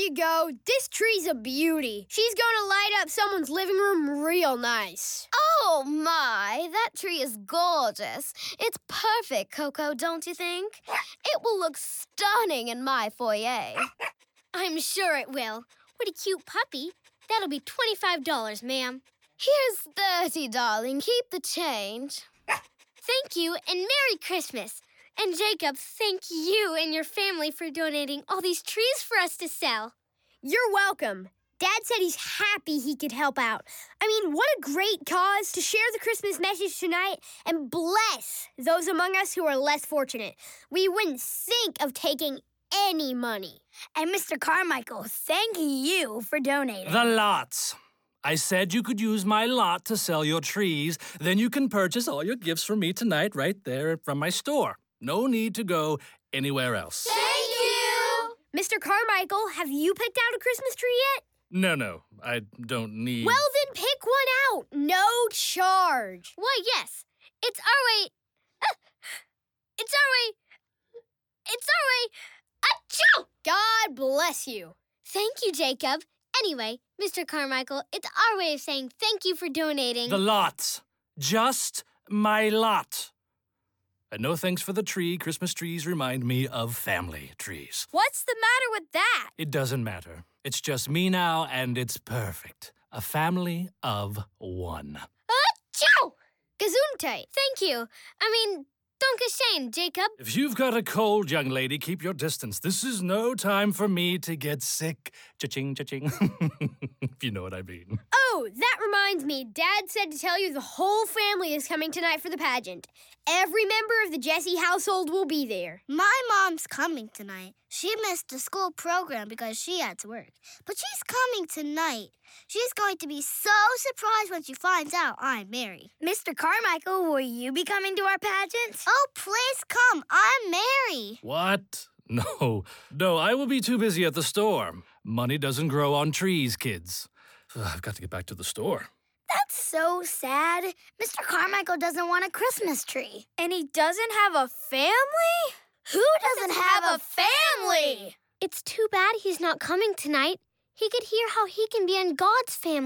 you go. This tree's a beauty. She's gonna light up someone's living room real nice. Oh, my. That tree is gorgeous. It's perfect, Coco, don't you think? It will look stunning in my foyer. I'm sure it will. What a cute puppy. That'll be $25, ma'am. Here's $30, darling. Keep the change. Thank you, and Merry Christmas. And Jacob, thank you and your family for donating all these trees for us to sell. You're welcome. Dad said he's happy he could help out. I mean, what a great cause to share the Christmas message tonight and bless those among us who are less fortunate. We wouldn't think of taking any money. And Mr. Carmichael, thank you for donating. The lots. I said you could use my lot to sell your trees. Then you can purchase all your gifts from me tonight right there from my store. No need to go anywhere else. Thank you! Mr. Carmichael, have you picked out a Christmas tree yet? No, I don't need... Well, then pick one out. No charge. Why, yes. It's our way. It's our way. It's our way. Achoo! God bless you. Thank you, Jacob. Anyway, Mr. Carmichael, it's our way of saying thank you for donating. The lots. Just my lot. And no thanks for the tree. Christmas trees remind me of family trees. What's the matter with that? It doesn't matter. It's just me now, and it's perfect. A family of one. Achoo! Gesundheit. Thank you. I mean, don't get ashamed, Jacob. If you've got a cold, young lady, keep your distance. This is no time for me to get sick. Cha-ching, cha-ching. If you know what I mean. Oh, that reminds me. Dad said to tell you the whole family is coming tonight for the pageant. Every member of the Jesse household will be there. My mom's coming tonight. She missed the school program because she had to work. But she's coming tonight. She's going to be so surprised when she finds out I'm Mary. Mr. Carmichael, will you be coming to our pageant? Oh, please come. I'm Mary. What? No, I will be too busy at the store. Money doesn't grow on trees, kids. I've got to get back to the store. That's so sad. Mr. Carmichael doesn't want a Christmas tree. And he doesn't have a family? Who doesn't have a family? It's too bad he's not coming tonight. He could hear how he can be in God's family.